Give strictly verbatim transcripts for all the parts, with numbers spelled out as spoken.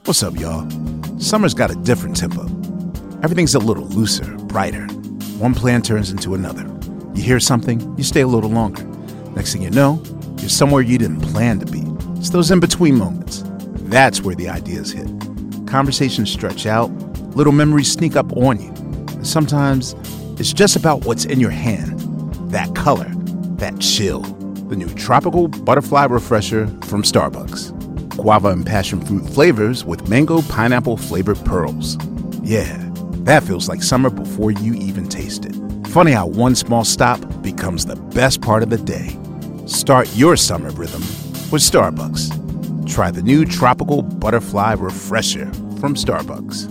What's up, y'all? Summer's got a different tempo. Everything's a little looser, brighter. One plan turns into another. You hear something, you stay a little longer. Next thing you know, you're somewhere you didn't plan to be. It's those in-between moments. That's where the ideas hit. Conversations stretch out, little memories sneak up on you. And sometimes it's just about what's in your hand. That color, that chill. The new Tropical Butterfly Refresher from Starbucks. Guava and passion fruit flavors with mango pineapple flavored pearls. Yeah, that feels like summer before you even taste it. Funny how one small stop becomes the best part of the day. Start your summer rhythm with Starbucks. Try the new Tropical Butterfly Refresher from Starbucks.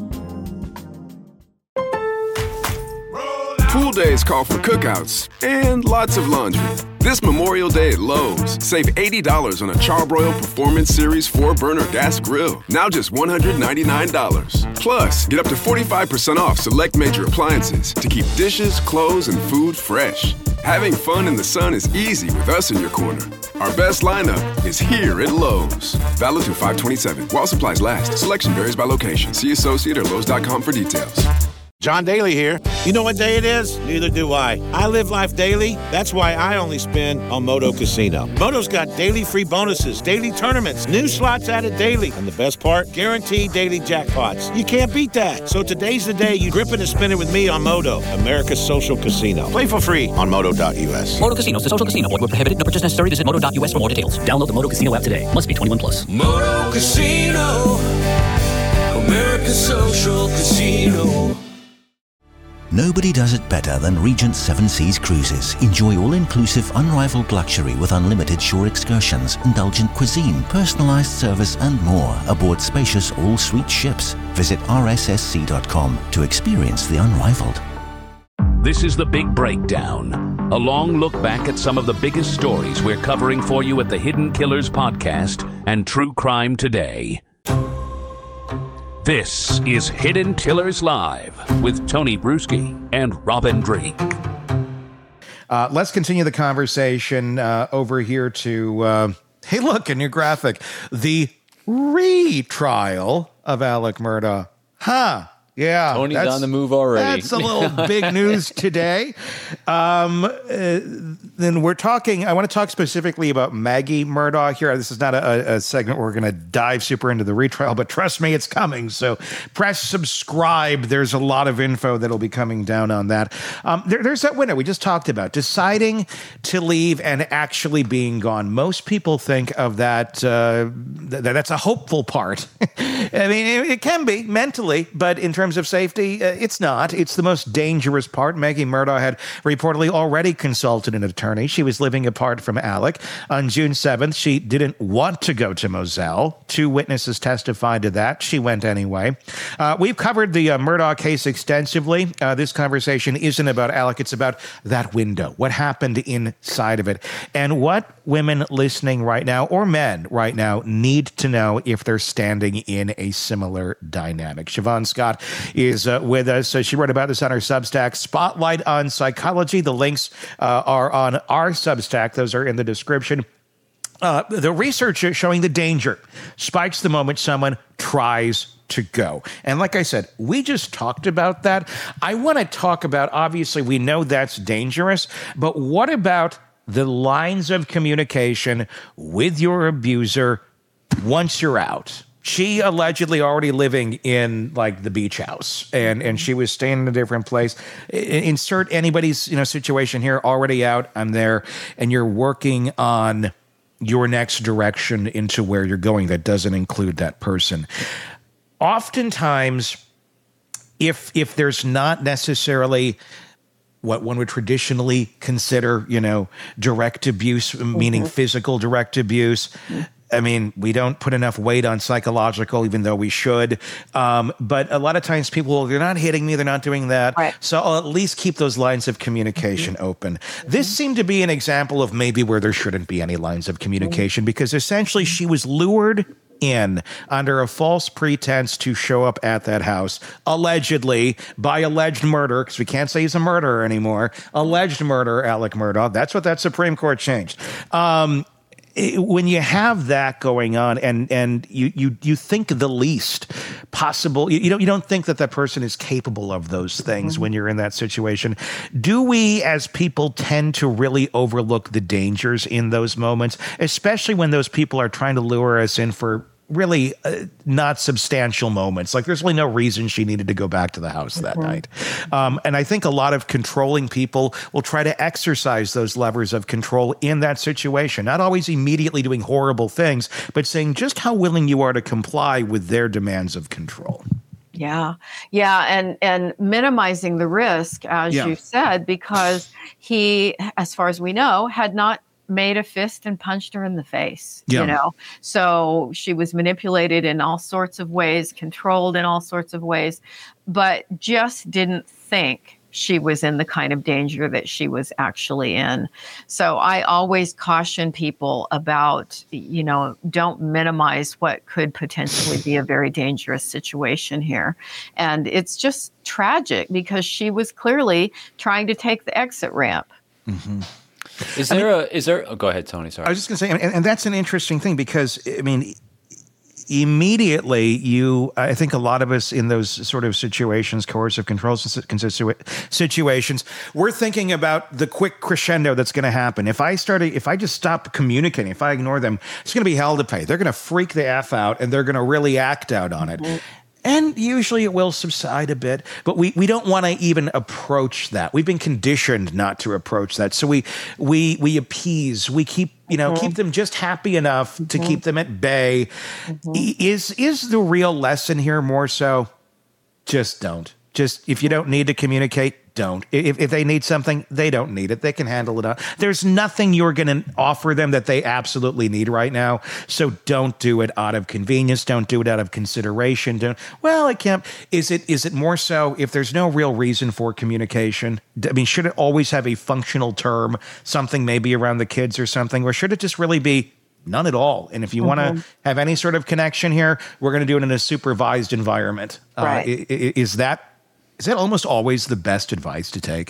Pool days call for cookouts and lots of laundry. This Memorial Day at Lowe's, save eighty dollars on a Charbroil Performance Series four burner gas grill. Now just one hundred ninety-nine dollars. Plus, get up to forty-five percent off select major appliances to keep dishes, clothes, and food fresh. Having fun in the sun is easy with us in your corner. Our best lineup is here at Lowe's. Valid through five twenty-seven. While supplies last. Selection varies by location. See associate or Lowe's dot com for details. John Daly here. You know what day it is? Neither do I. I live life daily. That's why I only spin on Moto Casino. Moto's got daily free bonuses, daily tournaments, new slots added daily. And the best part? Guaranteed daily jackpots. You can't beat that. So today's the day you grip it and spin it with me on Moto, America's social casino. Play for free on moto dot u s. Moto Casino is a social casino. Void where prohibited. No purchase necessary. Visit moto dot u s for more details. Download the Moto Casino app today. Must be twenty-one plus. Moto Casino, America's social casino. Nobody does it better than Regent Seven Seas Cruises. Enjoy all-inclusive, unrivaled luxury with unlimited shore excursions, indulgent cuisine, personalized service, and more aboard spacious all-suite ships. Visit r s s c dot com to experience the unrivaled. This is The Big Breakdown, a long look back at some of the biggest stories we're covering for you at the Hidden Killers podcast and True Crime Today. This is Hidden Killers Live with Tony Bruschi and Robin Drake. Uh, let's continue the conversation uh, over here to, uh, hey, look, a new graphic. The retrial of Alec Murdaugh. Huh. Yeah. Tony's on the move already. That's a little big news today. Um, uh, then we're talking, I want to talk specifically about Maggie Murdaugh here. This is not a, a segment where we're going to dive super into the retrial, but trust me, it's coming. So press subscribe. There's a lot of info that'll be coming down on that. Um, there, there's that window we just talked about, deciding to leave and actually being gone. Most people think of that, uh, th- that's a hopeful part. I mean, it, it can be mentally, but in terms of safety, uh, it's not. It's the most dangerous part. Maggie Murdaugh had reportedly already consulted an attorney. She was living apart from Alec. On June seventh, she didn't want to go to Moselle. Two witnesses testified to that. She went anyway. Uh, we've covered the uh, Murdaugh case extensively. Uh, this conversation isn't about Alec. It's about that window, what happened inside of it, and what women listening right now, or men right now, need to know if they're standing in a similar dynamic. Siobhan Scott is uh, with us. So she wrote about this on her Substack, Spotlight on Psychology. The links uh, are on our Substack. Those are in the description. Uh, the research is showing the danger spikes the moment someone tries to go. And like I said, we just talked about that. I want to talk about, obviously, we know that's dangerous, but what about the lines of communication with your abuser once you're out? She allegedly already living in like the beach house, and, and she was staying in a different place. Insert anybody's you know situation here, already out, I'm there, and you're working on your next direction into where you're going that doesn't include that person. Oftentimes, if if there's not necessarily what one would traditionally consider, you know, direct abuse, meaning mm-hmm. physical direct abuse. I mean, we don't put enough weight on psychological, even though we should. Um, but a lot of times people, they're not hitting me, they're not doing that. Right. So I'll at least keep those lines of communication mm-hmm. open. Mm-hmm. This seemed to be an example of maybe where there shouldn't be any lines of communication mm-hmm. because essentially she was lured in under a false pretense to show up at that house, allegedly by alleged murder, because we can't say he's a murderer anymore. Alleged murder, Alec Murdaugh. That's what that Supreme Court changed. Um, it, when you have that going on, and and you you you think the least possible, you, you don't you don't think that that person is capable of those things mm-hmm. when you're in that situation. Do we, as people, tend to really overlook the dangers in those moments, especially when those people are trying to lure us in for really uh, not substantial moments? Like, there's really no reason she needed to go back to the house that mm-hmm. night. Um, and I think a lot of controlling people will try to exercise those levers of control in that situation, not always immediately doing horrible things, but saying just how willing you are to comply with their demands of control. Yeah. Yeah. And, and minimizing the risk, as yeah. you said, because he, as far as we know, had not made a fist and punched her in the face, yeah. you know? So she was manipulated in all sorts of ways, controlled in all sorts of ways, but just didn't think she was in the kind of danger that she was actually in. So I always caution people about, you know, don't minimize what could potentially be a very dangerous situation here. And it's just tragic because she was clearly trying to take the exit ramp. Mm-hmm. Is there I mean, a, is there, oh, go ahead, Tony, sorry. I was just going to say, and, and that's an interesting thing because, I mean, immediately you, I think a lot of us in those sort of situations, coercive control situations, we're thinking about the quick crescendo that's going to happen. If I start, if I just stop communicating, if I ignore them, it's going to be hell to pay. They're going to freak the F out and they're going to really act out on it. Mm-hmm. And usually it will subside a bit, but we, we don't want to even approach that. We've been conditioned not to approach that. So we we we appease, we keep, you know, mm-hmm. keep them just happy enough mm-hmm. to keep them at bay. Mm-hmm. Is is the real lesson here more so just don't. Just if you don't need to communicate, don't. If, if they need something, they don't need it. They can handle it. There's nothing you're going to offer them that they absolutely need right now. So don't do it out of convenience. Don't do it out of consideration. Don't. Well, I can't. Is it? Is it more so if there's no real reason for communication? I mean, should it always have a functional term? Something maybe around the kids or something, or should it just really be none at all? And if you mm-hmm. want to have any sort of connection here, we're going to do it in a supervised environment. Right. Uh, is that? Is that almost always the best advice to take?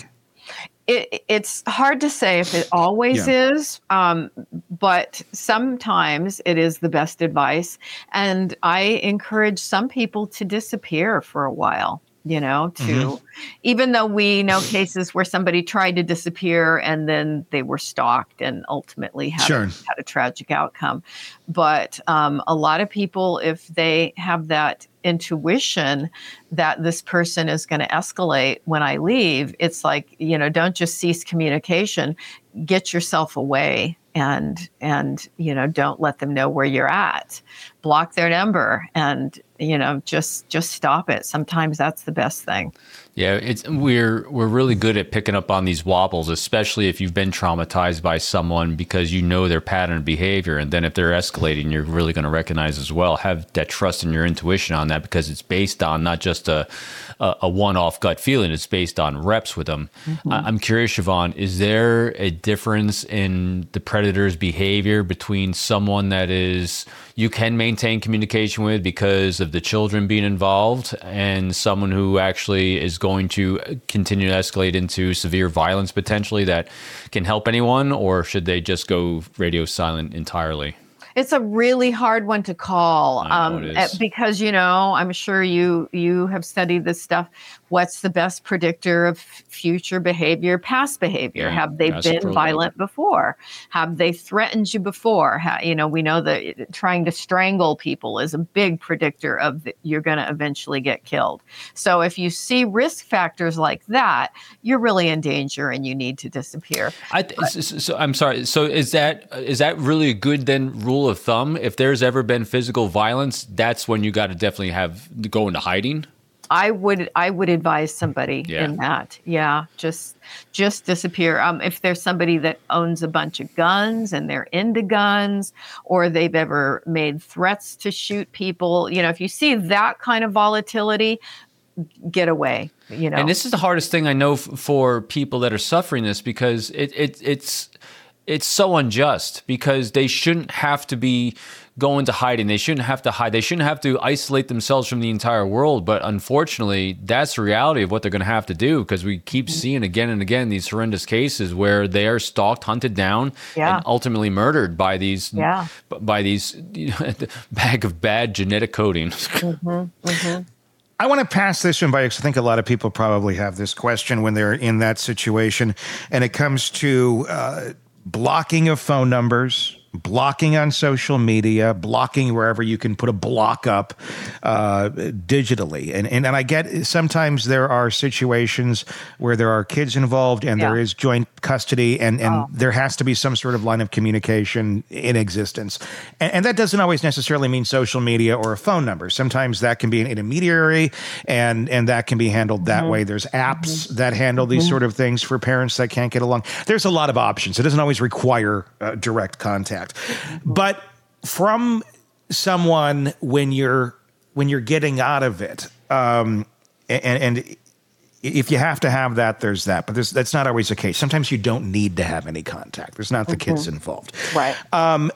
It, it's hard to say if it always yeah. is, um, but sometimes it is the best advice. And I encourage some people to disappear for a while, you know, to mm-hmm. even though we know cases where somebody tried to disappear and then they were stalked and ultimately had, sure. a, had a tragic outcome. But um, a lot of people, if they have that intuition that this person is going to escalate when I leave, it's like, you know, don't just cease communication, get yourself away and, and, you know, don't let them know where you're at, block their number and, you know, just, just stop it. Sometimes that's the best thing. Yeah, it's we're we're really good at picking up on these wobbles, especially if you've been traumatized by someone because you know their pattern of behavior. And then if they're escalating, you're really going to recognize as well. Have that trust in your intuition on that because it's based on not just a a, a one-off gut feeling. It's based on reps with them. Mm-hmm. I, I'm curious, Siobhan, is there a difference in the predator's behavior between someone that is you can maintain communication with because of the children being involved and someone who actually is going to continue to escalate into severe violence potentially that can help anyone, or should they just go radio silent entirely? It's a really hard one to call um, because, you know, I'm sure you you have studied this stuff. What's the best predictor of future behavior, past behavior? Yeah, have they been violent before? Have they threatened you before? How, you know, we know that trying to strangle people is a big predictor of the, you're going to eventually get killed. So if you see risk factors like that, you're really in danger and you need to disappear. I th- but, so, so I'm sorry. So is that is that really a good then rule of thumb? If there's ever been physical violence, that's when you got to definitely have go into hiding. I would I would advise somebody yeah. in that. Yeah, just just disappear. Um, if there's somebody that owns a bunch of guns and they're into guns, or they've ever made threats to shoot people, you know, if you see that kind of volatility, get away. You know, and this is the hardest thing I know f- for people that are suffering this because it it it's. it's so unjust because they shouldn't have to be go into hiding. They shouldn't have to hide. They shouldn't have to isolate themselves from the entire world. But unfortunately, that's the reality of what they're going to have to do because we keep seeing again and again these horrendous cases where they are stalked, hunted down, yeah. and ultimately murdered by these yeah. by these you know, bag of bad genetic coding. Mm-hmm, mm-hmm. I want to pass this one by because I think a lot of people probably have this question when they're in that situation, and it comes to uh, blocking of phone numbers, blocking on social media, blocking wherever you can put a block up uh, digitally. And, and and I get sometimes there are situations where there are kids involved and yeah. there is joint custody and, and oh. there has to be some sort of line of communication in existence. And, and that doesn't always necessarily mean social media or a phone number. Sometimes that can be an intermediary and, and that can be handled that mm-hmm. way. There's apps mm-hmm. that handle these mm-hmm. sort of things for parents that can't get along. There's a lot of options. It doesn't always require uh, direct contact. But from someone when you're when you're getting out of it, um, and, and if you have to have that, there's that. But there's, that's not always the case. Sometimes you don't need to have any contact. There's not the mm-hmm. kids involved. Right. Um,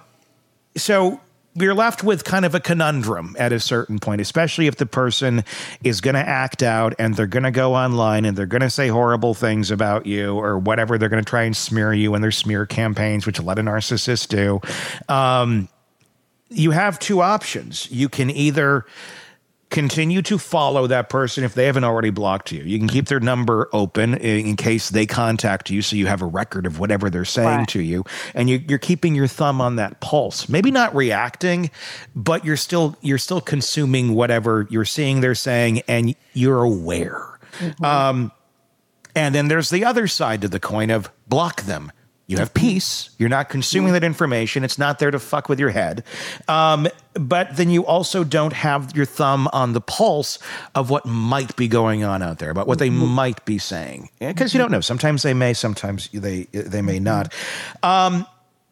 so you're left with kind of a conundrum at a certain point, especially if the person is going to act out and they're going to go online and they're going to say horrible things about you or whatever. They're going to try and smear you in their smear campaigns, which a lot of narcissists do. Um, you have two options. You can either continue to follow that person if they haven't already blocked you. You can keep their number open in, in case they contact you so you have a record of whatever they're saying right. to you. And you, you're keeping your thumb on that pulse. Maybe not reacting, but you're still you're still consuming whatever you're seeing they're saying, and you're aware. Mm-hmm. Um, and then there's the other side to the coin of block them. You have peace. You're not consuming that information. It's not there to fuck with your head. Um, but then you also don't have your thumb on the pulse of what might be going on out there, about what they might be saying. Because you don't know. Sometimes they may, sometimes they they may not. Um,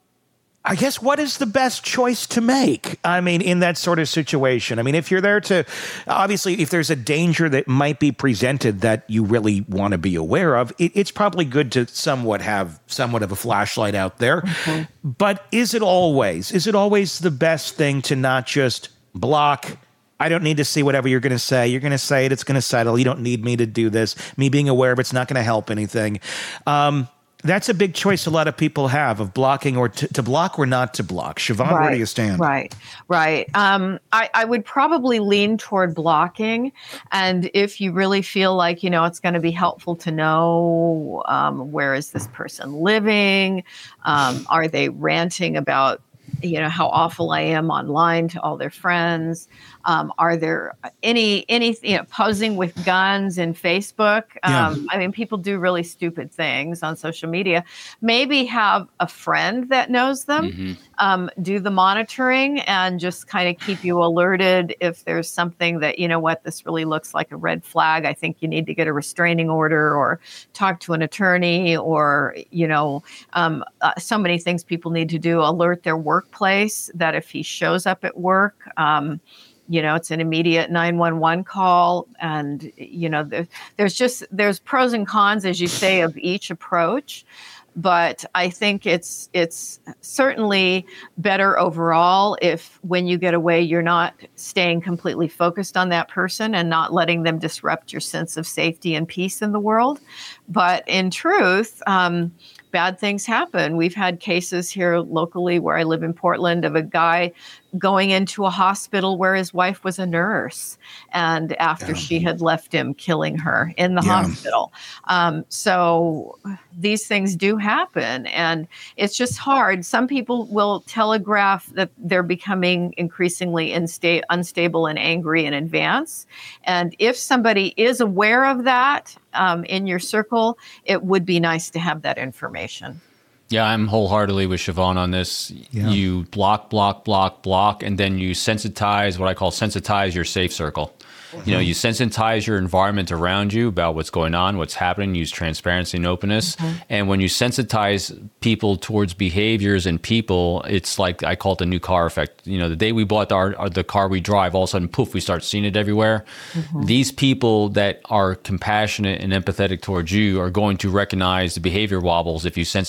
I guess what is the best choice to make? I mean, in that sort of situation. I mean, if you're there to, obviously, if there's a danger that might be presented that you really want to be aware of, it, it's probably good to somewhat have somewhat of a flashlight out there. Mm-hmm. But is it always, is it always the best thing to not just block? I don't need to see whatever you're going to say. You're going to say it. It's going to settle. You don't need me to do this. Me being aware of it's not going to help anything. Um, That's a big choice a lot of people have of blocking or to, to block or not to block. Siobhan, right, where do you stand? Right, right. Um, I, I would probably lean toward blocking. And if you really feel like, you know, it's going to be helpful to know um, where is this person living? Um, are they ranting about, you know, how awful I am online to all their friends? Um, are there any, any, you know, posing with guns in Facebook? Um, yeah. I mean, people do really stupid things on social media. Maybe have a friend that knows them, mm-hmm. um, do the monitoring and just kind of keep you alerted if there's something that, you know what, this really looks like a red flag. I think you need to get a restraining order or talk to an attorney or, you know, um, uh, so many things people need to do. Alert their workplace that if he shows up at work, um, you know, it's an immediate nine one one call. And, you know, there, there's just, there's pros and cons, as you say, of each approach. But I think it's it's certainly better overall if when you get away, you're not staying completely focused on that person and not letting them disrupt your sense of safety and peace in the world. But in truth, um, bad things happen. We've had cases here locally where I live in Portland of a guy going into a hospital where his wife was a nurse, and after yeah. she had left him, killing her in the yeah. hospital. Um, so these things do happen, and it's just hard. Some people will telegraph that they're becoming increasingly insta- unstable and angry in advance. And if somebody is aware of that um, in your circle, it would be nice to have that information. Yeah, I'm wholeheartedly with Siobhan on this. Yeah. You block, block, block, block, and then you sensitize, what I call sensitize your safe circle. Mm-hmm. You know, you sensitize your environment around you about what's going on, what's happening, use transparency and openness. Mm-hmm. And when you sensitize people towards behaviors and people, it's like, I call it the new car effect. You know, the day we bought our, our the car we drive, all of a sudden, poof, we start seeing it everywhere. Mm-hmm. These people that are compassionate and empathetic towards you are going to recognize the behavior wobbles if you sensitize them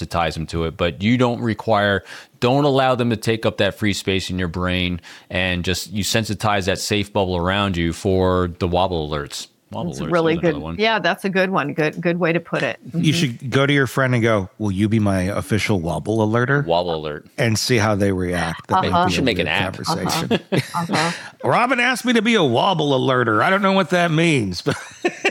to it, but you don't require, don't allow them to take up that free space in your brain, and just you sensitize that safe bubble around you for the wobble alerts. Wobble It's alerts, really there's another good. one. Yeah, that's a good one. Good, good way to put it. You should go to your friend and go, will you be my official wobble alerter? Wobble alert. And see how they react. That Uh-huh. might be You should a make an weird app. Conversation. Uh-huh. Robin asked me to be a wobble alerter. I don't know what that means, but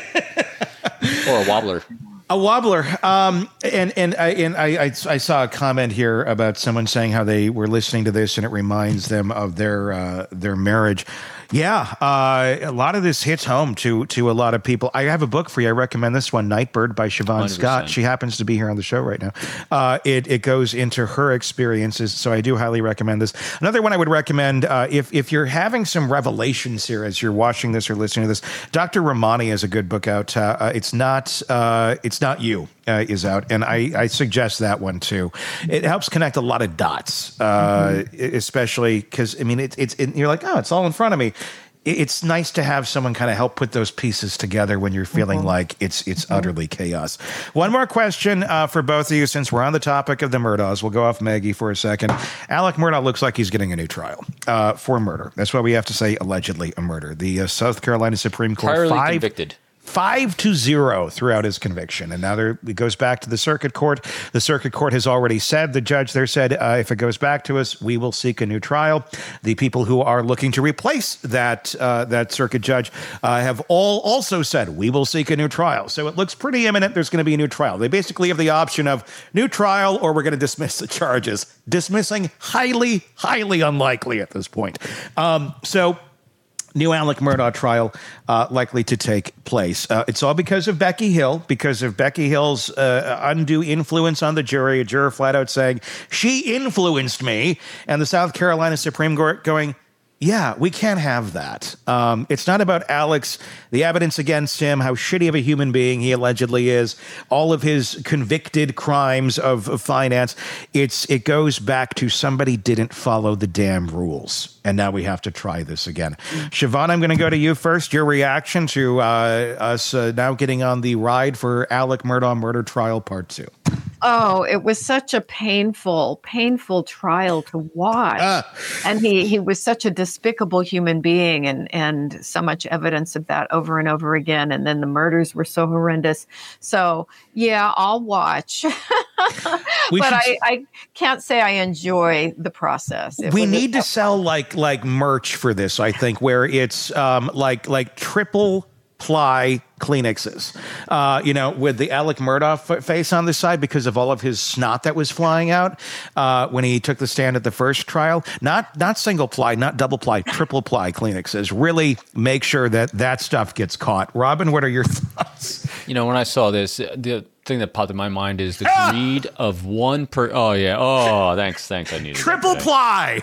Or a wobbler. a wobbler. Um, and and I and I, I I saw a comment here about someone saying how they were listening to this and it reminds them of their uh, their marriage. Yeah, uh, a lot of this hits home to to a lot of people. I have a book for you. I recommend this one, Nightbird by Siobhan one hundred percent. Scott. She happens to be here on the show right now. Uh, it it goes into her experiences, so I do highly recommend this. Another one I would recommend uh, if if you're having some revelations here as you're watching this or listening to this, Doctor Ramani has a good book out. Uh, uh, it's not uh, it's not you. Uh, is out, and I, I suggest that one too. It helps connect a lot of dots, uh, mm-hmm. especially because I mean it's it's it, you're like, oh, it's all in front of me. It's nice to have someone kind of help put those pieces together when you're feeling mm-hmm. like it's it's mm-hmm. utterly chaos. One more question uh, for both of you, since we're on the topic of the Murdaughs. We'll go off Maggie for a second. Alec Murdaugh looks like he's getting a new trial uh, for murder. That's why we have to say allegedly a murder. The uh, South Carolina Supreme Court Entirely five, convicted. Five to zero throughout his conviction. And now there, it goes back to the circuit court. The circuit court has already said, the judge there said, uh, if it goes back to us, we will seek a new trial. The people who are looking to replace that uh, that circuit judge uh, have all also said, we will seek a new trial. So it looks pretty imminent there's going to be a new trial. They basically have the option of new trial or we're going to dismiss the charges. Dismissing, highly, highly unlikely at this point. Um, so... New Alec Murdaugh trial uh, likely to take place. Uh, it's all because of Becky Hill, because of Becky Hill's uh, undue influence on the jury. A juror flat out saying, she influenced me. And the South Carolina Supreme Court going, yeah, we can't have that. Um, it's not about Alex, the evidence against him, how shitty of a human being he allegedly is, all of his convicted crimes of, of finance. It's it goes back to somebody didn't follow the damn rules. And now we have to try this again. Siobhan, I'm going to go to you first. Your reaction to uh, us uh, now getting on the ride for Alec Murdaugh murder trial part two. Oh, it was such a painful, painful trial to watch. Ah. And he, he was such a despicable human being, and, and so much evidence of that over and over again. And then the murders were so horrendous. So, yeah, I'll watch. But should... I, I can't say I enjoy the process. It we need to sell like like merch for this, I think, where it's um, like like triple ply Kleenexes, uh, you know, with the Alec Murdaugh f- face on the side because of all of his snot that was flying out uh, when he took the stand at the first trial. Not not single ply, not double ply, triple ply Kleenexes. Really make sure that that stuff gets caught. Robin, what are your thoughts? You know, when I saw this, the thing that popped in my mind is the ah! greed of one per. Oh yeah. Oh, thanks, thanks. I needed triple that ply.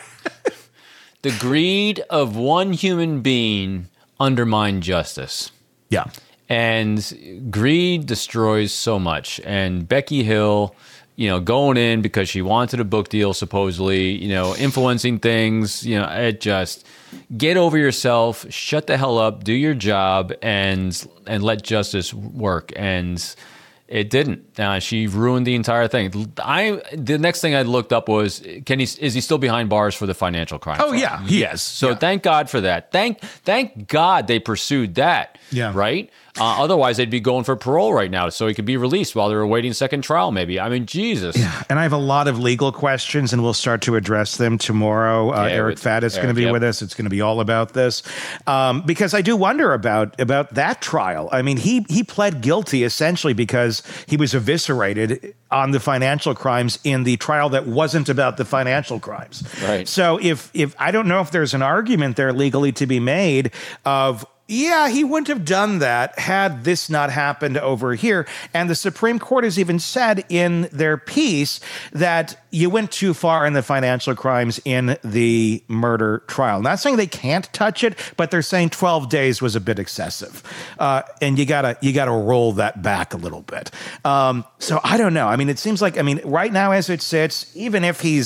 The greed of one human being undermined justice. Yeah. And greed destroys so much. And Becky Hill, you know, going in because she wanted a book deal, supposedly, you know, influencing things, you know, it just, get over yourself, shut the hell up, do your job, and and let justice work. And it didn't. Uh, she ruined the entire thing. I the next thing I looked up was, can he is he still behind bars for the financial crime? Oh, yeah, he yes. is. So yeah. Thank God for that. Thank thank God they pursued that. Yeah. Right? Uh, otherwise, they'd be going for parole right now, so he could be released while they're awaiting second trial, maybe. I mean, Jesus. Yeah. And I have a lot of legal questions, and we'll start to address them tomorrow. Uh, yeah, Eric Fatt is going to be yep. with us. It's going to be all about this. Um, because I do wonder about, about that trial. I mean, he, he pled guilty essentially because he was eviscerated on the financial crimes in the trial that wasn't about the financial crimes. Right. So if if I don't know if there's an argument there legally to be made of, yeah, he wouldn't have done that had this not happened over here. And the Supreme Court has even said in their piece that you went too far in the financial crimes in the murder trial. Not saying they can't touch it, but they're saying twelve days was a bit excessive. Uh, and you gotta you gotta roll that back a little bit. Um, so I don't know. I mean, it seems like, I mean, right now as it sits, even if he's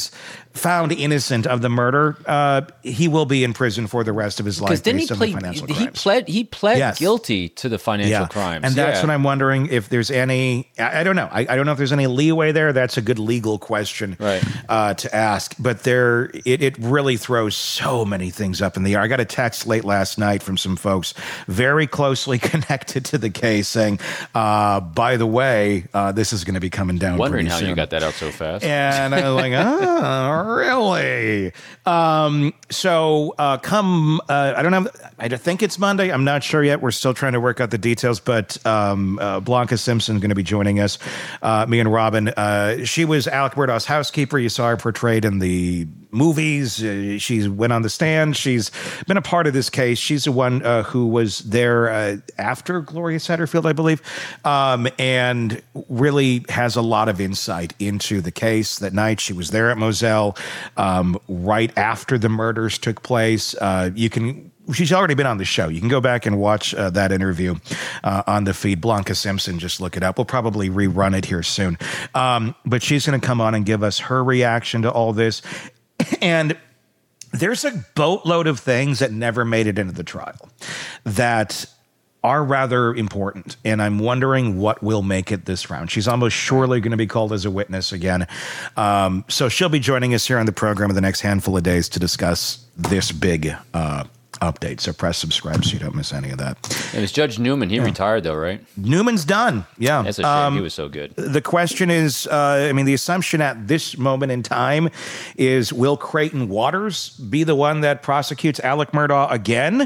found innocent of the murder, uh, he will be in prison for the rest of his life. Because didn't he based on play? the financial He crimes. pled. He pled Yes. guilty to the financial Yeah. crimes, and that's yeah. what I'm wondering if there's any. I, I don't know. I, I don't know if there's any leeway there. That's a good legal question, Right. uh, to ask. But there, it, it really throws so many things up in the air. I got a text late last night from some folks very closely connected to the case saying, uh, "By the way, uh, this is going to be coming down." Wondering pretty how soon. you got that out so fast. And I was like, oh, really? Um, so uh, come, uh, I don't know, I think it's Monday. I'm not sure yet. We're still trying to work out the details, but um, uh, Blanca Simpson is going to be joining us, uh, me and Robin. Uh, she was Alec Murdaugh's housekeeper. You saw her portrayed in the movies. Uh, she went on the stand. She's been a part of this case. She's the one uh, who was there uh, after Gloria Satterfield, I believe, um, and really has a lot of insight into the case. That night she was there at Moselle um, right after the murders took place. Uh, you can She's already been on the show. You can go back and watch uh, that interview uh, on the feed. Blanca Simpson, just look it up. We'll probably rerun it here soon. Um, but she's going to come on and give us her reaction to all this. And there's a boatload of things that never made it into the trial that are rather important. And I'm wondering what will make it this round. She's almost surely going to be called as a witness again. Um, so she'll be joining us here on the program in the next handful of days to discuss this big uh update. So press subscribe so you don't miss any of that. It was Judge Newman. He Yeah. retired though, right? Newman's done. Yeah. That's a shame. Um, he was so good. The question is, uh, I mean, the assumption at this moment in time is, will Creighton Waters be the one that prosecutes Alec Murdaugh again?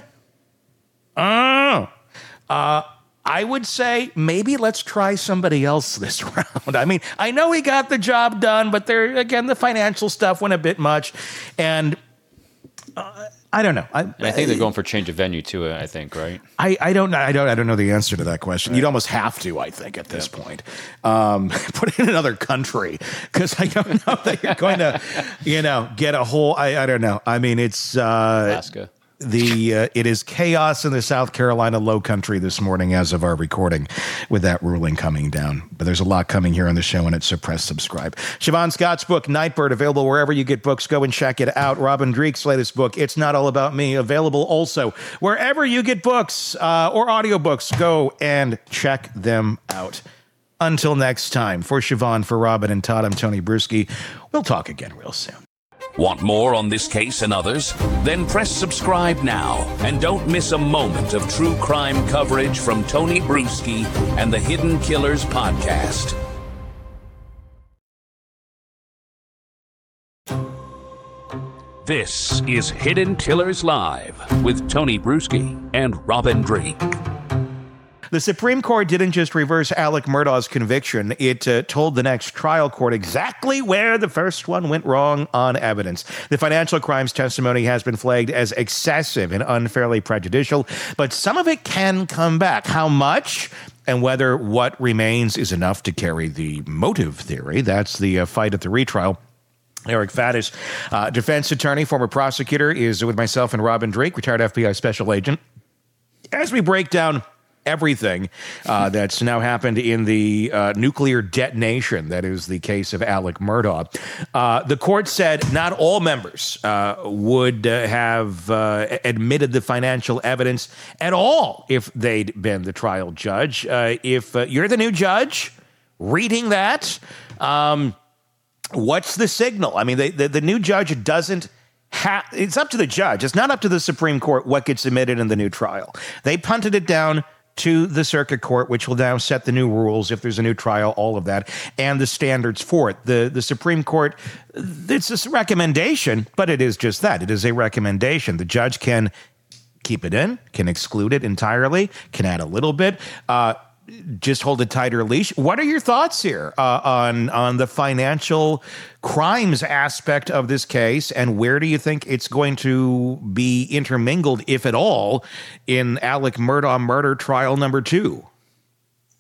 Oh, uh, I would say maybe let's try somebody else this round. I mean, I know he got the job done, but there again, the financial stuff went a bit much, and uh, I don't know. I, And I think they're going for change of venue too. I think, right? I, I don't know. I don't. I don't know the answer to that question. Right. You'd almost have to, I think, at this yep. point, um, put it in another country because I don't know that you're going to, you know, get a whole. I, I don't know. I mean, it's uh, Alaska. The uh, it is chaos in the South Carolina Low Country this morning as of our recording with that ruling coming down. But there's a lot coming here on the show, and it's so press subscribe. Siobhan Scott's book, Nightbird, available wherever you get books. Go and check it out. Robin Dreek's latest book, It's Not All About Me, available also wherever you get books uh, or audiobooks. Go and check them out. Until next time, for Siobhan, for Robin, and Todd, I'm Tony Bruschi. We'll talk again real soon. Want more on this case and others? Then press subscribe now and don't miss a moment of true crime coverage from Tony Bruschi and the Hidden Killers podcast. This is Hidden Killers Live with Tony Bruschi and Robin Dreek. The Supreme Court didn't just reverse Alec Murdaugh's conviction. It uh, told the next trial court exactly where the first one went wrong on evidence. The financial crimes testimony has been flagged as excessive and unfairly prejudicial, but some of it can come back. How much? And whether what remains is enough to carry the motive theory. That's the uh, fight at the retrial. Eric Faddis, uh, defense attorney, former prosecutor, is with myself and Robin Dreek, retired F B I special agent, as we break down everything uh, that's now happened in the uh, nuclear detonation that is the case of Alec Murdaugh. Uh, the court said not all members uh, would uh, have uh, admitted the financial evidence at all if they'd been the trial judge. Uh, if uh, you're the new judge reading that, um, what's the signal? I mean, they, the, the new judge doesn't ha- it's up to the judge. It's not up to the Supreme Court what gets admitted in the new trial. They punted it down to the circuit court, which will now set the new rules if there's a new trial, all of that, and the standards for it. The the Supreme Court, it's a recommendation, but it is just that. It is a recommendation. The judge can keep it in, can exclude it entirely, can add a little bit, uh, just hold a tighter leash. What are your thoughts here uh, on, on the financial crimes aspect of this case, and where do you think it's going to be intermingled, if at all, in Alec Murdaugh murder trial number two?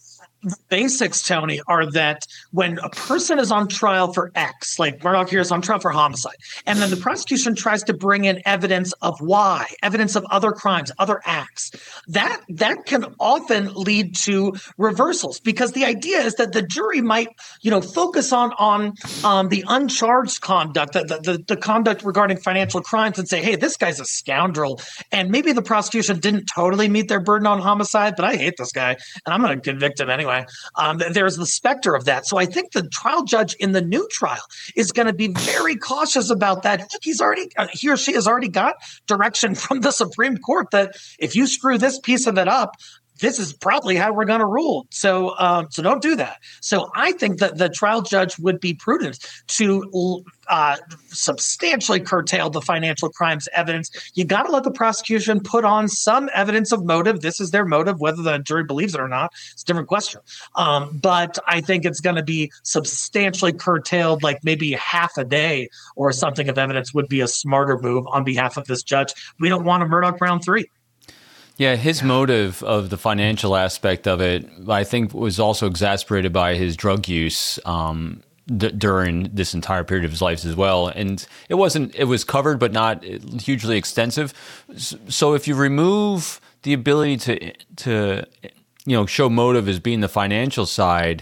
basics, Tony, are that when a person is on trial for X, like Murdaugh here is on trial for homicide, and then the prosecution tries to bring in evidence of Y, evidence of other crimes, other acts, that that can often lead to reversals, because the idea is that the jury might, you know, focus on on um, the uncharged conduct, the, the the conduct regarding financial crimes, and say, hey, this guy's a scoundrel, and maybe the prosecution didn't totally meet their burden on homicide, but I hate this guy, and I'm going to convict him anyway. Um, there's the specter of that. So I think the trial judge in the new trial is going to be very cautious about that. Look, he's already, uh, he or she has already got direction from the Supreme Court that if you screw this piece of it up, this is probably how we're going to rule. So, um, so don't do that. So I think that the trial judge would be prudent to uh, substantially curtail the financial crimes evidence. You got to let the prosecution put on some evidence of motive. This is their motive. Whether the jury believes it or not, it's a different question. Um, but I think it's going to be substantially curtailed, like maybe half a day or something of evidence would be a smarter move on behalf of this judge. We don't want a Murdaugh round three. Yeah, his motive of the financial aspect of it, I think, was also exacerbated by his drug use um, d- during this entire period of his life as well. And it wasn't, it was covered, but not hugely extensive. So if you remove the ability to, to, you know, show motive as being the financial side,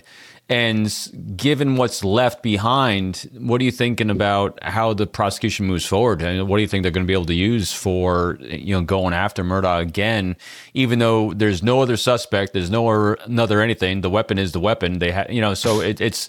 and given what's left behind, what are you thinking about how the prosecution moves forward? And what do you think they're going to be able to use for, you know, going after Murdaugh again? Even though there's no other suspect, there's no another anything. The weapon is the weapon. They have, you know, so it, it's,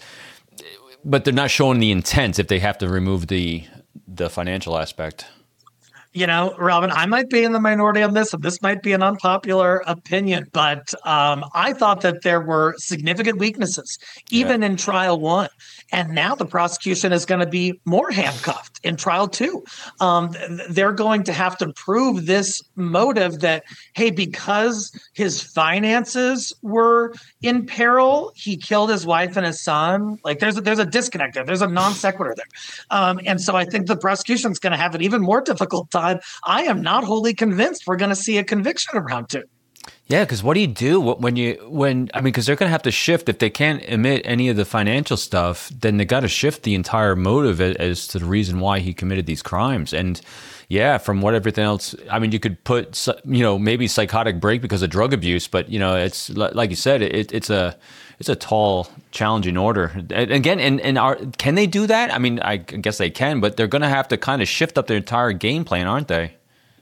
but they're not showing the intent if they have to remove the the financial aspect. You know, Robin, I might be in the minority on this, and this might be an unpopular opinion, but um, I thought that there were significant weaknesses, even yeah. in trial one. And now the prosecution is going to be more handcuffed in trial two. Um, they're going to have to prove this motive that, hey, because his finances were in peril, he killed his wife and his son. Like there's a, there's a disconnect there. There's a non sequitur there. Um, and so I think the prosecution is going to have an even more difficult time. I am not wholly convinced we're going to see a conviction in round two. Yeah, because what do you do when you when I mean, because they're going to have to shift if they can't admit any of the financial stuff. Then they got to shift the entire motive as, as to the reason why he committed these crimes. And yeah, from what everything else, I mean, you could put, you know, maybe psychotic break because of drug abuse, but you know, it's like you said, it, it's a it's a tall, challenging order. And again, and and are, can they do that? I mean, I guess they can, but they're going to have to kind of shift up their entire game plan, aren't they?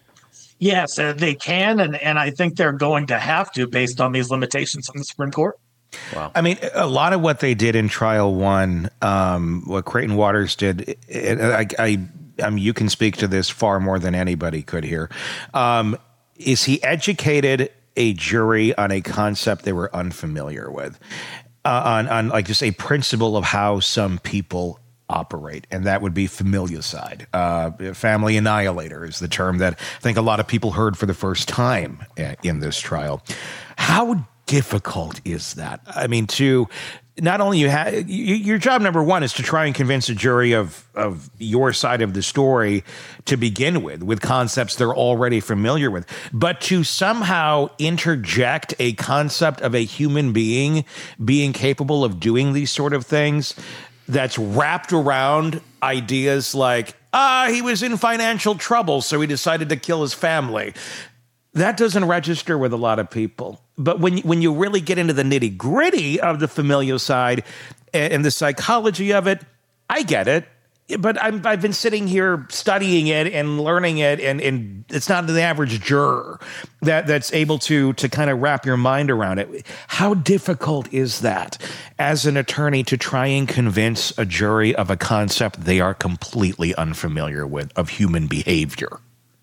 Yes, uh, they can, and, and I think they're going to have to based on these limitations on the Supreme Court. Wow. I mean, a lot of what they did in trial one, um, what Creighton Waters did, it, it, I, I, I mean, you can speak to this far more than anybody could here, um, is he educated a jury on a concept they were unfamiliar with, uh, on, on like just a principle of how some people operate, and that would be familicide. Uh, family annihilator is the term that I think a lot of people heard for the first time in this trial. How difficult is that? I mean, to not only you have your job number one is to try and convince a jury of of your side of the story to begin with, with concepts they're already familiar with, but to somehow interject a concept of a human being being capable of doing these sort of things that's wrapped around ideas like, ah, he was in financial trouble, so he decided to kill his family. That doesn't register with a lot of people. But when, when you really get into the nitty gritty of the familial side and, and the psychology of it, I get it. But I'm, I've been sitting here studying it and learning it, and, and it's not the average juror that, that's able to, to kind of wrap your mind around it. How difficult is that as an attorney to try and convince a jury of a concept they are completely unfamiliar with, of human behavior?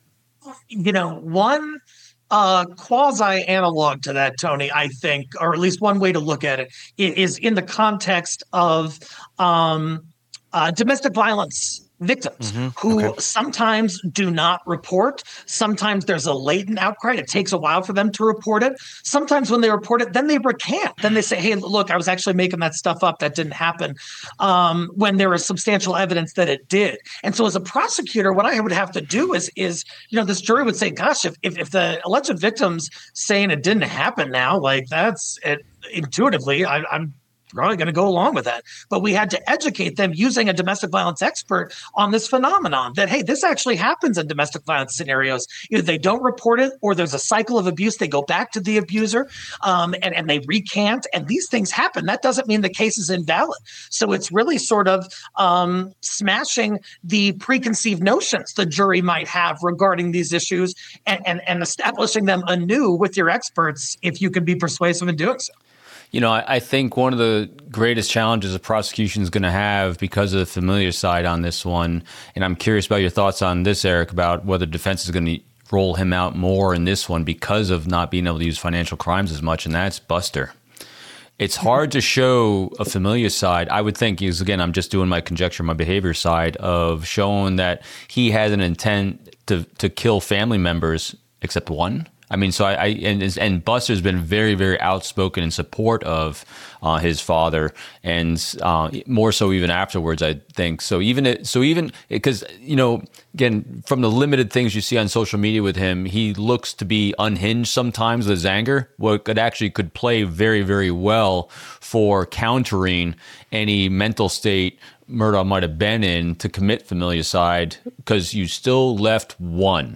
You know, one uh, quasi-analog to that, Tony, I think, or at least one way to look at it, is in the context of um, Uh, domestic violence victims mm-hmm. who okay. sometimes do not report. Sometimes there's a latent outcry. It takes a while for them to report it. Sometimes when they report it, then they recant. Then they say, hey, look, I was actually making that stuff up. That didn't happen, um, when there is substantial evidence that it did. And so as a prosecutor, what I would have to do is, is you know, this jury would say, gosh, if, if, if the alleged victim's saying it didn't happen now, like that's it. intuitively, I, I'm probably going to go along with that. But we had to educate them using a domestic violence expert on this phenomenon that, hey, this actually happens in domestic violence scenarios. Either they don't report it or there's a cycle of abuse. They go back to the abuser um, and, and they recant. And these things happen. That doesn't mean the case is invalid. So it's really sort of um, smashing the preconceived notions the jury might have regarding these issues and, and, and establishing them anew with your experts if you can be persuasive in doing so. You know, I, I think one of the greatest challenges a prosecution is going to have because of the familiar side on this one, and I'm curious about your thoughts on this, Eric, about whether defense is going to roll him out more in this one because of not being able to use financial crimes as much, and that's Buster. It's hard to show a familiar side. I would think, is again, I'm just doing my conjecture, my behavior side of showing that he has an intent to to kill family members, except one. I mean, so I, I and and Buster's been very, very outspoken in support of uh, his father, and uh, more so even afterwards, I think. So even it, so even because you know, again, from the limited things you see on social media with him, he looks to be unhinged sometimes with his anger. What could actually could play very, very well for countering any mental state Murdaugh might have been in to commit familicide, because you still left one.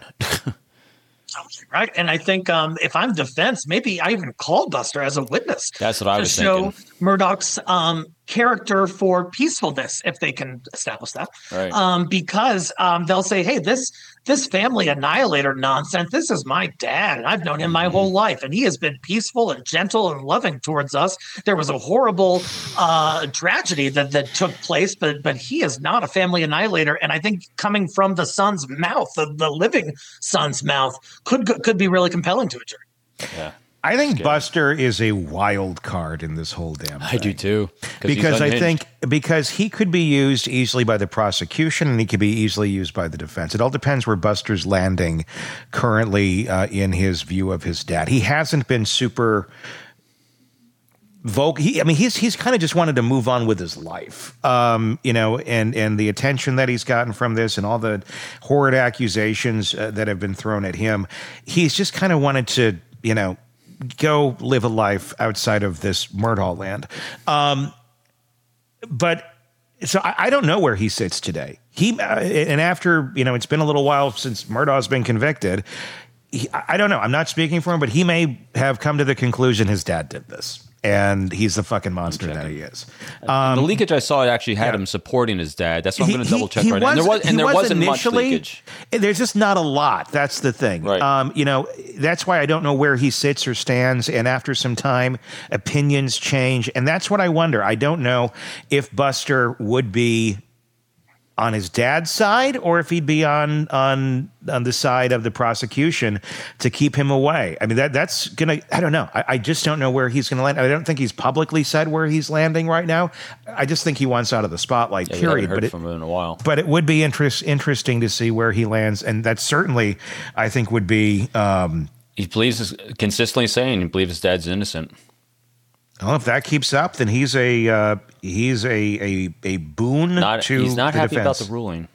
Right. And I think um, if I'm defense, maybe I even call Buster as a witness. That's what I was to show thinking. Murdaugh's um, character for peacefulness, if they can establish that. Right. Um, because um, they'll say, hey, this this family annihilator nonsense, this is my dad, and I've known him my whole life, and he has been peaceful and gentle and loving towards us. There was a horrible uh, tragedy that, that took place, but but he is not a family annihilator. And I think coming from the son's mouth, the, the living son's mouth, could could be really compelling to a jury. Yeah. I think Buster is a wild card in this whole damn thing. I do too. Because I think because he could be used easily by the prosecution and he could be easily used by the defense. It all depends where Buster's landing currently uh, in his view of his dad. He hasn't been super vocal. He, I mean, he's he's kind of just wanted to move on with his life, um, you know, and and the attention that he's gotten from this and all the horrid accusations uh, that have been thrown at him. He's just kind of wanted to, you know, go live a life outside of this Murdaugh land. Um, but so I, I don't know where he sits today. He uh, and after, you know, it's been a little while since Murdaugh's been convicted. He, I don't know. I'm not speaking for him, but he may have come to the conclusion his dad did this. And he's the fucking monster that he is. Um, the leakage I saw actually had yeah. him supporting his dad. That's what I'm going to double check right was, now. And there, was, and there was wasn't much leakage. There's just not a lot. That's the thing. Right. Um, you know, that's why I don't know where he sits or stands. And after some time, opinions change. And that's what I wonder. I don't know if Buster would be on his dad's side or if he'd be on on on the side of the prosecution to keep him away. I mean, that that's gonna, I don't know. I, I just don't know where he's gonna land. I don't think he's publicly said where he's landing right now. I just think he wants out of the spotlight, yeah, period. Heard but it, from him in a while. But it would be interest, interesting to see where he lands. And that certainly, I think, would be um, he believes consistently saying he believes his dad's innocent. Well, if that keeps up, then he's a uh, he's a a, a boon not, to He's not the happy defense. about the ruling.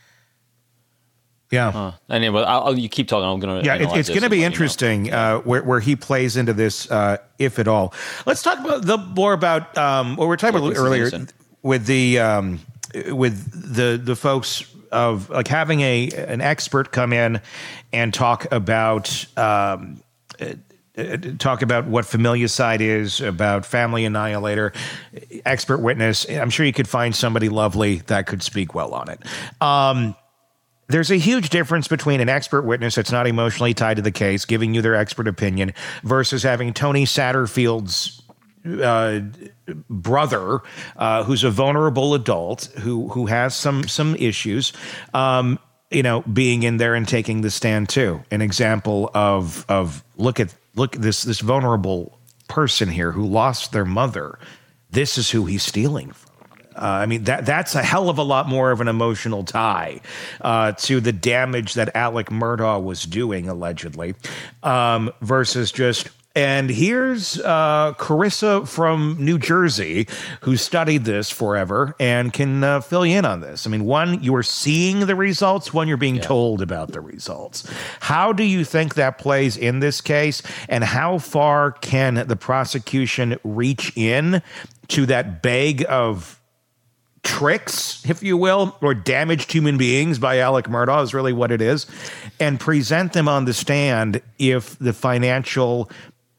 Yeah. Huh. Anyway, I'll, I'll, you keep talking. I'm going to. Yeah, it, it's going to be interesting uh, where where he plays into this, uh, if at all. Let's talk about the more about um, what we were talking yeah, about earlier with the um, with the the folks of like having a an expert come in and talk about. Um, talk about what familicide is, about family annihilator, expert witness. I'm sure you could find somebody lovely that could speak well on it. Um, there's a huge difference between an expert witness that's not emotionally tied to the case, giving you their expert opinion, versus having Tony Satterfield's uh, brother, uh, who's a vulnerable adult, who who has some some issues, um, you know, being in there and taking the stand too. An example of of look at look this this vulnerable person here who lost their mother. This is who he's stealing from. Uh, I mean, that that's a hell of a lot more of an emotional tie uh, to the damage that Alec Murdaugh was doing, allegedly, um, versus just And here's uh, Carissa from New Jersey, who studied this forever and can uh, fill you in on this. I mean, one, you are seeing the results. One, you're being yeah. told about the results. How do you think that plays in this case? And how far can the prosecution reach in to that bag of tricks, if you will, or damaged human beings by Alec Murdaugh is really what it is, and present them on the stand if the financial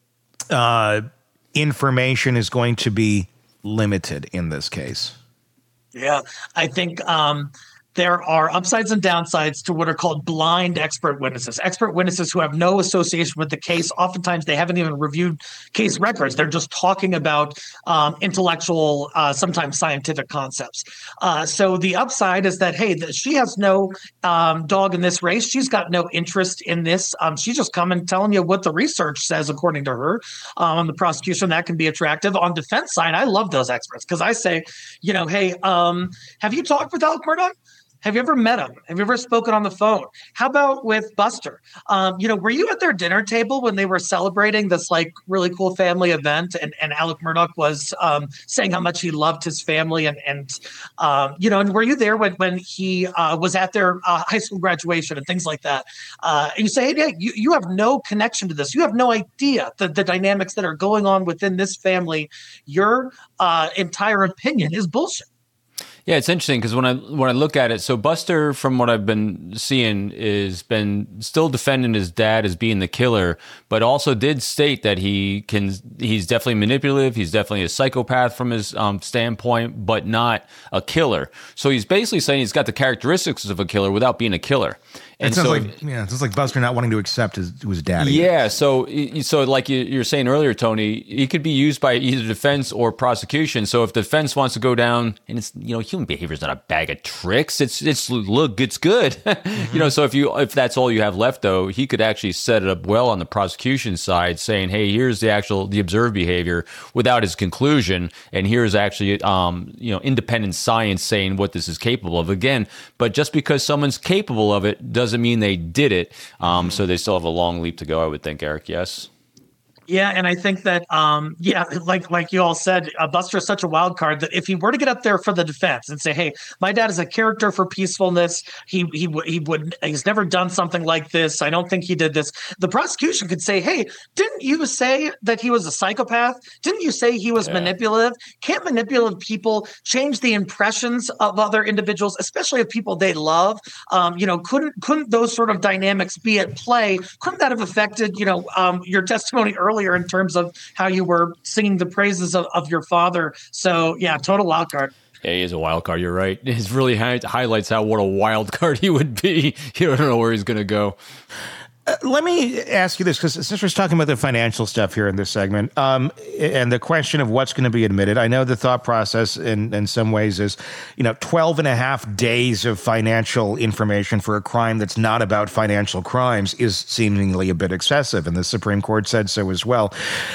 uh, information is going to be limited in this case? Yeah, I think um, there are upsides and downsides to what are called blind expert witnesses. Expert witnesses who have no association with the case. Oftentimes, they haven't even reviewed case records. They're just talking about um, intellectual, uh, sometimes scientific concepts. Uh, so the upside is that, hey, the, she has no um, dog in this race. She's got no interest in this. Um, she's just coming telling you what the research says, according to her. Um, on the prosecution, that can be attractive. On defense side, I love those experts because I say, you know, hey, um, have you talked with Alec Murdaugh? Have you ever met him? Have you ever spoken on the phone? How about with Buster? Um, you know, were you at their dinner table when they were celebrating this like really cool family event and, and Alec Murdaugh was um, saying how much he loved his family and, and um, you know, and were you there when, when he uh, was at their uh, high school graduation and things like that? Uh, and you say, hey, you, you have no connection to this. You have no idea the, the dynamics that are going on within this family. Your uh, entire opinion is bullshit. Yeah, it's interesting because when I when I look at it, so Buster, from what I've been seeing, is been still defending his dad as being the killer, but also did state that he can he's definitely manipulative, he's definitely a psychopath from his um, standpoint, but not a killer. So he's basically saying he's got the characteristics of a killer without being a killer. And it sounds so, like yeah, it sounds like Buster not wanting to accept his, who his daddy. Yeah, so so like you, you were saying earlier, Tony, he could be used by either defense or prosecution. So if the defense wants to go down, and it's you know human behavior is not a bag of tricks. It's it's look, it's good. Mm-hmm. You know, so if you if that's all you have left, though, he could actually set it up well on the prosecution side, saying, hey, here's the actual the observed behavior without his conclusion, and here's actually um you know independent science saying what this is capable of. Again, but just because someone's capable of it doesn't doesn't mean they did it. Um, so they still have a long leap to go, I would think, Eric. Yes. Yeah, and I think that, um, yeah, like like you all said, uh, Buster is such a wild card that if he were to get up there for the defense and say, "Hey, my dad is a character for peacefulness. He he he would he's never done something like this. I don't think he did this." The prosecution could say, "Hey, didn't you say that he was a psychopath? Didn't you say he was yeah. manipulative? Can't manipulative people change the impressions of other individuals, especially of people they love? Um, you know, couldn't couldn't those sort of dynamics be at play? Couldn't that have affected you know um, your testimony earlier?" in terms of how you were singing the praises of, of your father. So yeah, total wild card. Yeah, he is a wild card. You're right. It really hi- highlights how what a wild card he would be. You don't know where he's going to go. Uh, let me ask you this, because since we're talking about the financial stuff here in this segment, um, and the question of what's going to be admitted, I know the thought process in, in some ways is, you know, twelve and a half days of financial information for a crime that's not about financial crimes is seemingly a bit excessive, and the Supreme Court said so as well.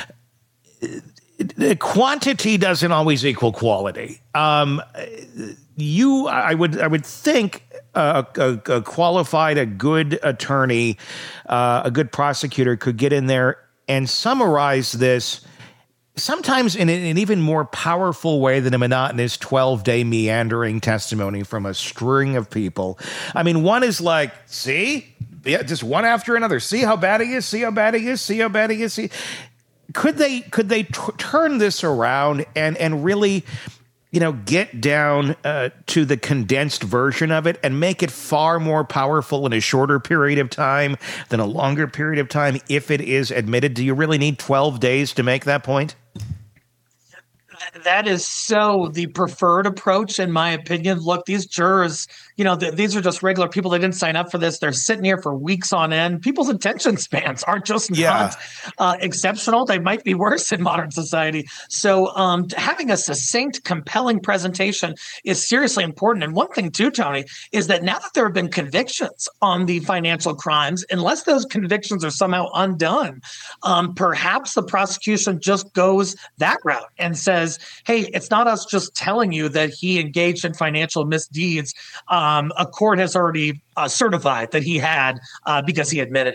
The quantity doesn't always equal quality. Um, you, I would, I would think a, a, a qualified, a good attorney, uh, a good prosecutor could get in there and summarize this, sometimes in an even more powerful way than a monotonous twelve-day meandering testimony from a string of people. I mean, one is like, see, yeah, just one after another. See how bad he is. See how bad he is. See how bad he is. See. Could they could they t- turn this around and and really, you know, get down uh, to the condensed version of it and make it far more powerful in a shorter period of time than a longer period of time if it is admitted? Do you really need twelve days to make that point? That is so the preferred approach, in my opinion. Look, these jurors, you know, th- these are just regular people. They didn't sign up for this. They're sitting here for weeks on end. People's attention spans are just yeah. not uh, exceptional. They might be worse in modern society. So um, having a succinct, compelling presentation is seriously important. And one thing too, Tony, is that now that there have been convictions on the financial crimes, unless those convictions are somehow undone, um, perhaps the prosecution just goes that route and says, hey, it's not us just telling you that he engaged in financial misdeeds. Um, a court has already uh, certified that he had uh, because he admitted it.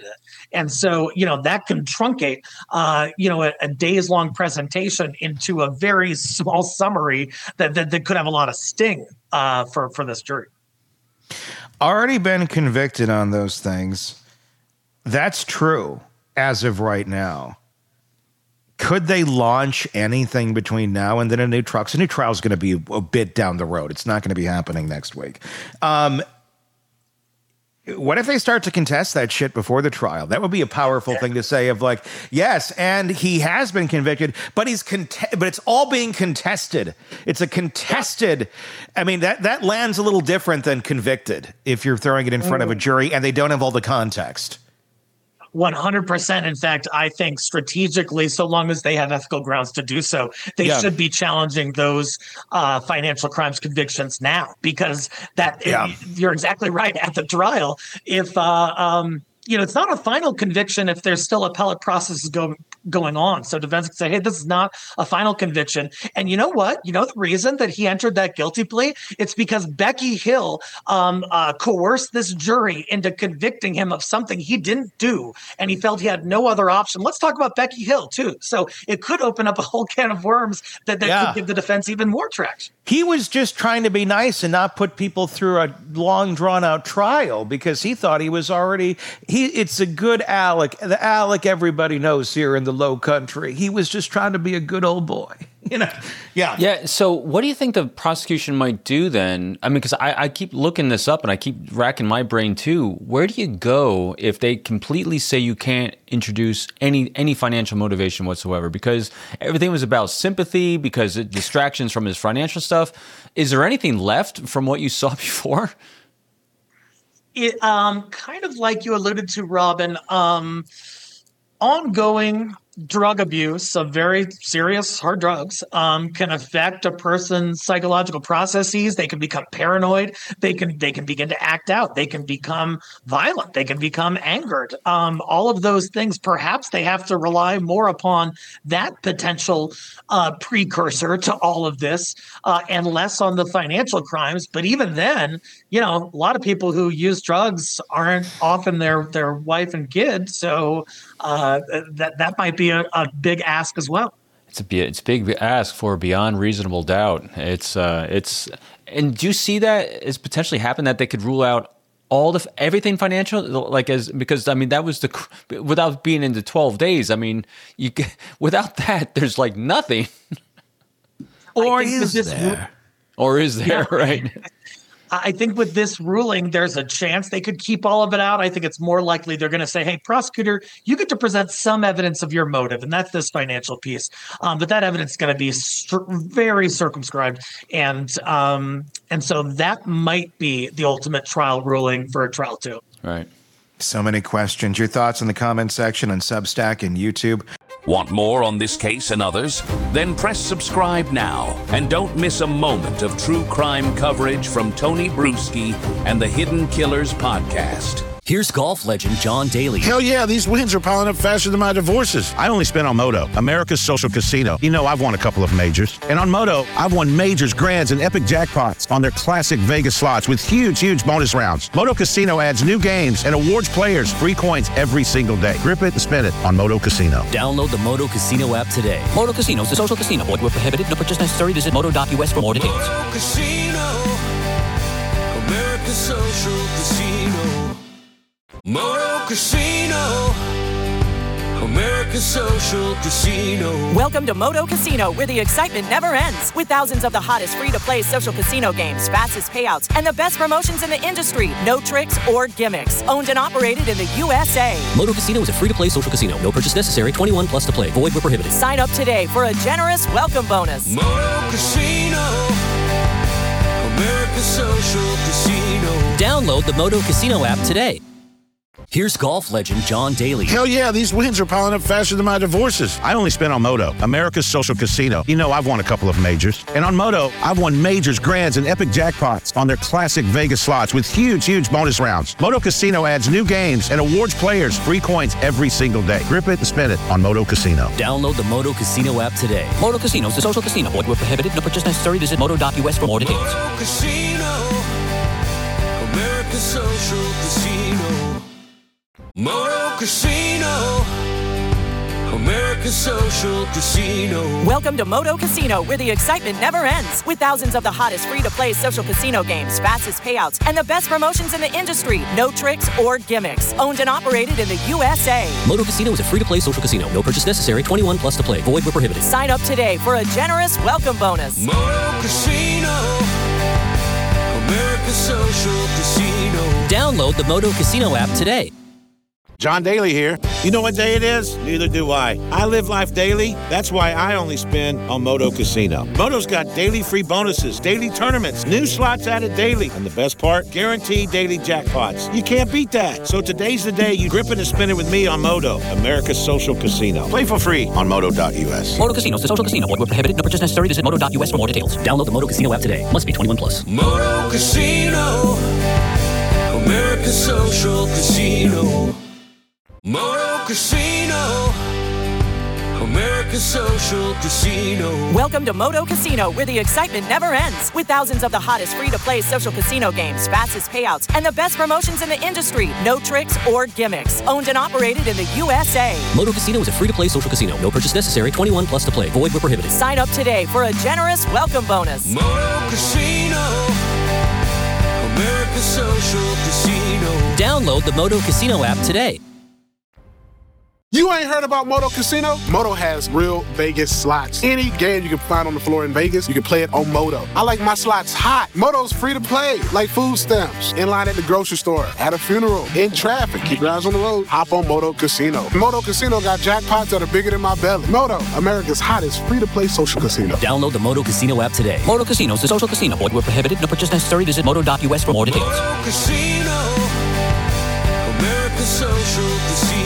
And so, you know, that can truncate, uh, you know, a, a days long presentation into a very small summary that, that, that could have a lot of sting uh, for, for this jury. Already been convicted on those things. That's true as of right now. Could they launch anything between now and then a new trial? Because a new trial is going to be a bit down the road. It's not going to be happening next week. Um, what if they start to contest that shit before the trial? That would be a powerful thing to say of like, yes, and he has been convicted, but he's cont- but it's all being contested. It's a contested. I mean, that, that lands a little different than convicted if you're throwing it in front of a jury and they don't have all the context. one hundred percent. In fact, I think strategically, so long as they have ethical grounds to do so, they yeah. should be challenging those uh, financial crimes convictions now, because that yeah. it, you're exactly right. At the trial, if uh, um, you know, it's not a final conviction if there's still appellate processes go, going on. So defense can say, hey, this is not a final conviction. And you know what? You know the reason that he entered that guilty plea? It's because Becky Hill um, uh, coerced this jury into convicting him of something he didn't do, and he felt he had no other option. Let's talk about Becky Hill, too. So it could open up a whole can of worms that, that yeah. could give the defense even more traction. He was just trying to be nice and not put people through a long, drawn-out trial because he thought he was already he. It's a good Alec, the Alec everybody knows here in the Low Country. He was just trying to be a good old boy, you know. Yeah, yeah. So, what do you think the prosecution might do then? I mean, because I, I keep looking this up and I keep racking my brain too. Where do you go if they completely say you can't introduce any any financial motivation whatsoever? Because everything was about sympathy, because it, distractions from his financial stuff. Is there anything left from what you saw before? It, um, kind of like you alluded to, Robin, um, ongoing drug abuse of very serious hard drugs um, can affect a person's psychological processes. They can become paranoid. They can they can begin to act out. They can become violent. They can become angered. Um, all of those things, perhaps they have to rely more upon that potential uh, precursor to all of this uh, and less on the financial crimes. But even then, you know, a lot of people who use drugs aren't often their their wife and kid. So uh, that that might be A, a big ask as well. It's a it's a big ask for beyond reasonable doubt. It's uh, it's and do you see that as potentially happen that they could rule out all the everything financial, like as because I mean that was the without being into twelve days. I mean you without that there's like nothing. Or is there? Or is there? Yeah. Right. I think with this ruling, there's a chance they could keep all of it out. I think it's more likely they're going to say, hey, prosecutor, you get to present some evidence of your motive, and that's this financial piece. Um, but that evidence is going to be st- very circumscribed. And um, and so that might be the ultimate trial ruling for a trial two. Right. So many questions. Your thoughts in the comment section on Substack and YouTube. Want more on this case and others? Then press subscribe now and don't miss a moment of true crime coverage from Tony Bruschi and the Hidden Killers podcast. Here's golf legend John Daly. Hell yeah, these wins are piling up faster than my divorces. I only spent on Moto, America's social casino. You know, I've won a couple of majors. And on Moto, I've won majors, grands, and epic jackpots on their classic Vegas slots with huge, huge bonus rounds. Moto Casino adds new games and awards players free coins every single day. Grip it and spin it on Moto Casino. Download the Moto Casino app today. Moto Casino is a social casino. Void where prohibited. No purchase necessary. Visit moto dot U S for more details. Moto Casino, America's social casino. Moto Casino, America's social casino. Welcome to Moto Casino, where the excitement never ends. With thousands of the hottest free-to-play social casino games, fastest payouts, and the best promotions in the industry. No tricks or gimmicks. Owned and operated in the U S A. Moto Casino is a free-to-play social casino. No purchase necessary. twenty-one plus to play. Void where prohibited. Sign up today for a generous welcome bonus. Moto Casino, America's social casino. Download the Moto Casino app today. Here's golf legend John Daly. Hell yeah, these wins are piling up faster than my divorces. I only spent on Moto, America's social casino. You know, I've won a couple of majors. And on Moto, I've won majors, grands, and epic jackpots on their classic Vegas slots with huge, huge bonus rounds. Moto Casino adds new games and awards players free coins every single day. Grip it and spin it on Moto Casino. Download the Moto Casino app today. Moto Casino is a social casino. Void where prohibited. No purchase necessary. Visit moto dot U S for more details. Moto Casino, America's social casino. Moto Casino. America's Social Casino. Welcome to Moto Casino, where the excitement never ends. With thousands of the hottest free-to-play social casino games, fastest payouts, and the best promotions in the industry. No tricks or gimmicks. Owned and operated in the U S A. Moto Casino is a free-to-play social casino. No purchase necessary. twenty-one plus to play. Void where prohibited. Sign up today for a generous welcome bonus. Moto Casino. America's Social Casino. Download the Moto Casino app today. John Daly here. You know what day it is? Neither do I. I live life daily. That's why I only spin on Moto Casino. Moto's got daily free bonuses, daily tournaments, new slots added daily, and the best part, guaranteed daily jackpots. You can't beat that. So today's the day you grip it and spin it with me on Moto, America's Social Casino. Play for free on moto dot u s. Moto Casino is a social casino. Void where prohibited. No purchase necessary. Visit moto dot u s for more details. Download the Moto Casino app today. Must be twenty-one plus. Moto Casino. America's Social Casino. Moto Casino. America's Social Casino. Welcome to Moto Casino, where the excitement never ends. With thousands of the hottest free-to-play social casino games, fastest payouts, and the best promotions in the industry. No tricks or gimmicks. Owned and operated in the U S A. Moto Casino is a free-to-play social casino. No purchase necessary. twenty-one plus to play. Void where prohibited. Sign up today for a generous welcome bonus. Moto Casino. America's Social Casino. Download the Moto Casino app today. You ain't heard about Moto Casino? Moto has real Vegas slots. Any game you can find on the floor in Vegas, you can play it on Moto. I like my slots hot. Moto's free to play, like food stamps, in line at the grocery store, at a funeral, in traffic. Keep your eyes on the road. Hop on Moto Casino. Moto Casino got jackpots that are bigger than my belly. Moto, America's hottest free-to-play social casino. Download the Moto Casino app today. Moto Casino is a social casino. Void where prohibited. No purchase necessary. Visit moto dot u s for more details. Moto Casino. America's Social Casino.